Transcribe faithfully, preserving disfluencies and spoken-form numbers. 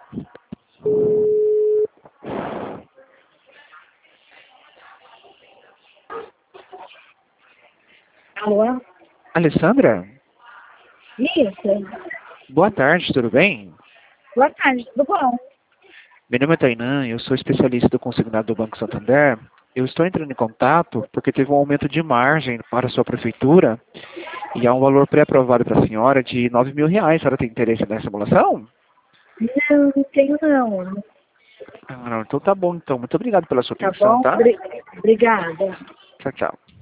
Alô? Alessandra? Isso. Boa tarde, tudo bem? Boa tarde, tudo bom? Meu nome é Tainan, eu sou especialista do consignado do Banco Santander. Eu estou entrando em contato porque teve um aumento de margem para a sua prefeitura e há um valor pré-aprovado para a senhora de nove mil reais. A senhora tem interesse nessa simulação? Não, não tenho não. Ah, não, então tá bom então. Muito obrigado pela sua Tá atenção, bom? tá? Obri- Obrigada. Tchau, tchau.